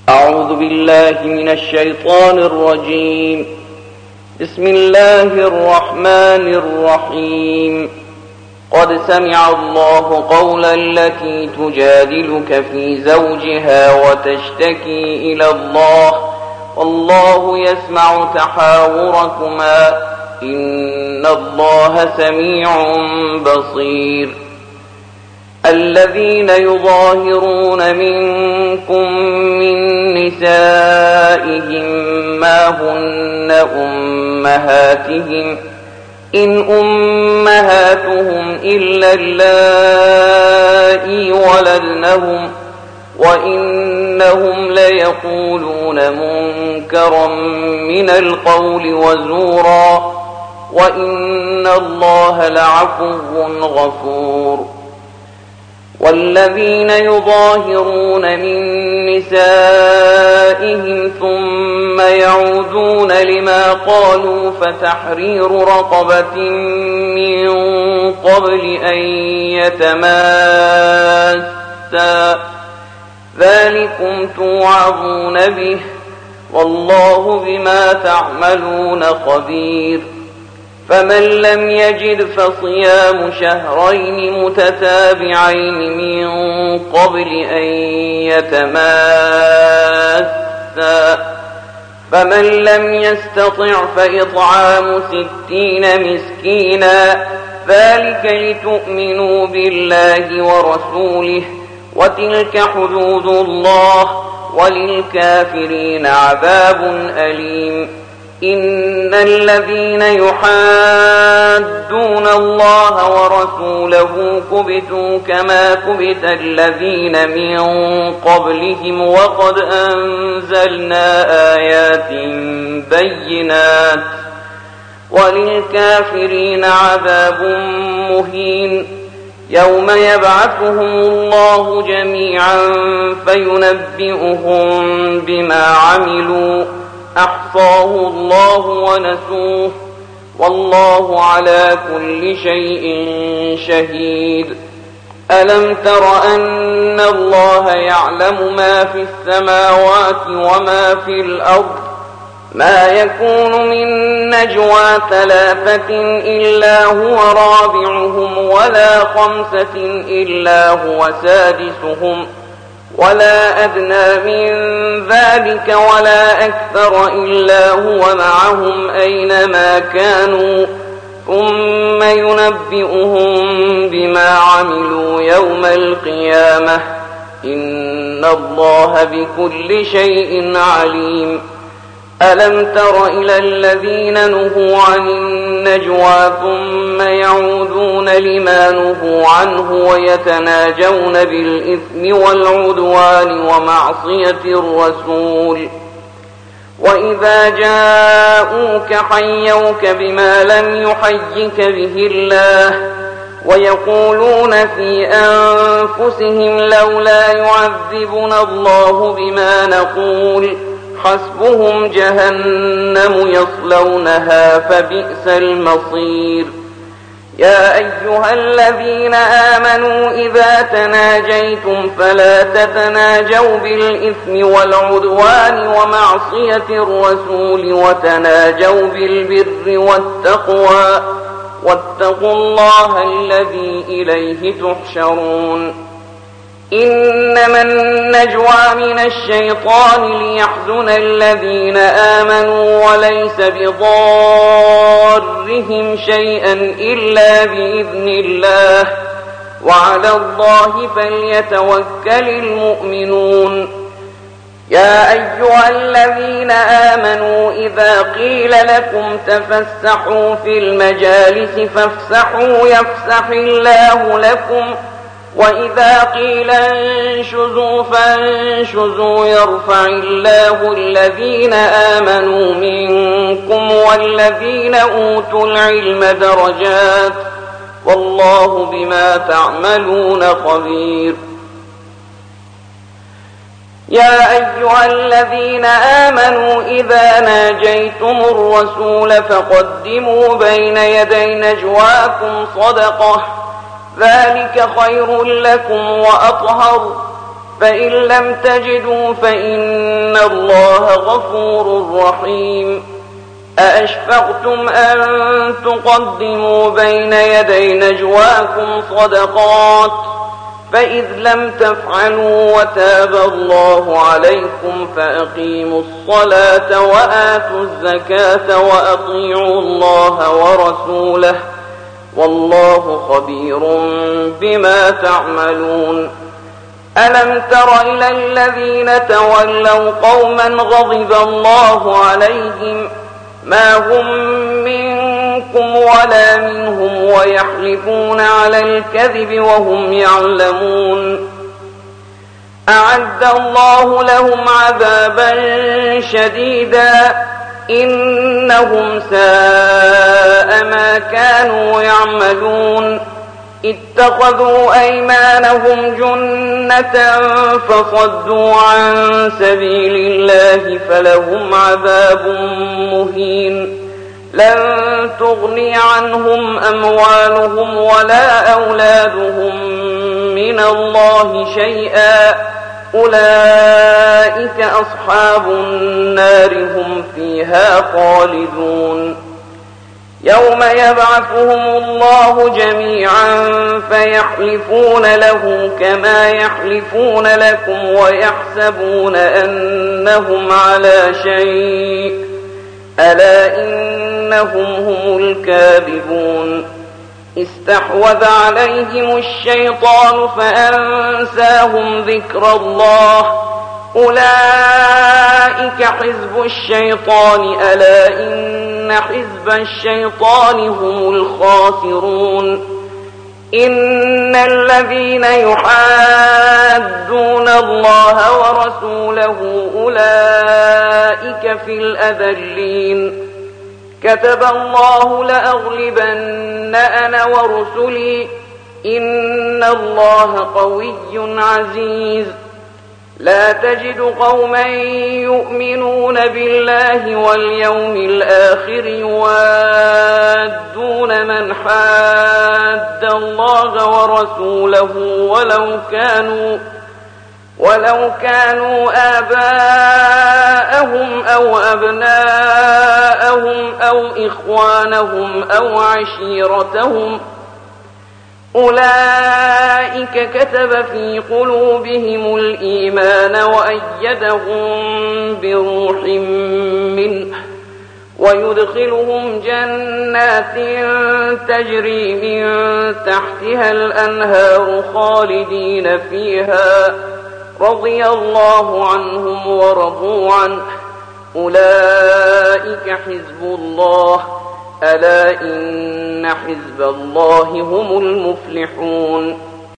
أعوذ بالله من الشيطان الرجيم. بسم الله الرحمن الرحيم. قد سمع الله قولا التي تجادلك في زوجها وتشتكي إلى الله والله يسمع تحاوركما إن الله سميع بصير. الذين يظاهرون منكم من نسائهم ما هن أمهاتهم إن أمهاتهم إلا اللائي ولدنهم وإنهم ليقولون منكرا من القول وزورا وإن الله لعفو غفور. والذين يظاهرون من نسائهم ثم يعودون لما قالوا فتحرير رقبة من قبل أن يتماسا ذلكم توعظون به والله بما تعملون خبير. فمن لم يجد فصيام شهرين متتابعين من قبل أن يتماسا فمن لم يستطع فإطعام 60 مسكينا ذلك لتؤمنوا بالله ورسوله وتلك حدود الله وللكافرين عذاب أليم. إن الذين يحادون الله ورسوله كبتوا كما كبت الذين من قبلهم وقد أنزلنا آيات بينات وللكافرين عذاب مهين. يوم يبعثهم الله جميعا فينبئهم بما عملوا أحصاه الله ونسوه والله على كل شيء شهيد. ألم تر أن الله يعلم ما في السماوات وما في الأرض ما يكون من نجوى 3 إلا هو رابعهم ولا 5 إلا هو سادسهم ولا أدنى من ذلك ولا أكثر إلا هو معهم أينما كانوا ثم ينبئهم بما عملوا يوم القيامة إن الله بكل شيء عليم. ألم تر إلى الذين نهوا عن النجوى ثم يعودون لما نهوا عنه ويتناجون بالإثم والعدوان ومعصية الرسول وإذا جاءوك حيوك بما لم يحيك به الله ويقولون في أنفسهم لولا يعذبنا الله بما نقول حسبهم جهنم يصلونها فبئس المصير. يا أيها الذين آمنوا إذا تناجيتم فلا تتناجوا بالإثم والعدوان ومعصية الرسول وتناجوا بالبر والتقوى واتقوا الله الذي إليه تحشرون. إنما النجوى من الشيطان ليحزن الذين آمنوا وليس بضارهم شيئا إلا بإذن الله وعلى الله فليتوكل المؤمنون. يا أيها الذين آمنوا إذا قيل لكم تفسحوا في المجالس فافسحوا يفسح الله لكم وإذا قيل انشزوا فانشزوا يرفع الله الذين آمنوا منكم والذين أوتوا العلم درجات والله بما تعملون خبير. يا أيها الذين آمنوا إذا ناجيتم الرسول فقدموا بين يدي نجواكم صدقة ذلك خير لكم وأطهر فإن لم تجدوا فإن الله غفور رحيم. أأشفقتم أن تقدموا بين يدي نجواكم صدقات فإذ لم تفعلوا وتاب الله عليكم فأقيموا الصلاة وآتوا الزكاة وأطيعوا الله ورسوله والله خبير بما تعملون. ألم تر إلى الذين تولوا قوما غضب الله عليهم ما هم منكم ولا منهم ويحلفون على الكذب وهم يعلمون. أعد الله لهم عذابا شديدا إنهم ساء ما كانوا يعملون. اتخذوا أيمانهم جنة فصدوا عن سبيل الله فلهم عذاب مهين. لن تغني عنهم أموالهم ولا أولادهم من الله شيئا أولئك أصحاب النار هم فيها خالدون. يوم يبعثهم الله جميعا فيحلفون له كما يحلفون لكم ويحسبون أنهم على شيء ألا إنهم هم الكاذبون. استحوذ عليهم الشيطان فأنساهم ذكر الله أولئك حزب الشيطان ألا إن حزب الشيطان هم الخاسرون. إن الذين يحادون الله ورسوله أولئك في الأذلين. كتب الله لأغلبن أنا ورسلي إن الله قوي عزيز. لا تجد قوما يؤمنون بالله واليوم الآخر يوادون من حاد الله ورسوله ولو كانوا آباءهم أو أبناءهم أو إخوانهم أو عشيرتهم أولئك كتب في قلوبهم الإيمان وأيدهم بروح منه ويدخلهم جنات تجري من تحتها الأنهار خالدين فيها رضي الله عنهم ورضوا عنه أولئك حزب الله ألا إن حزب الله هم المفلحون.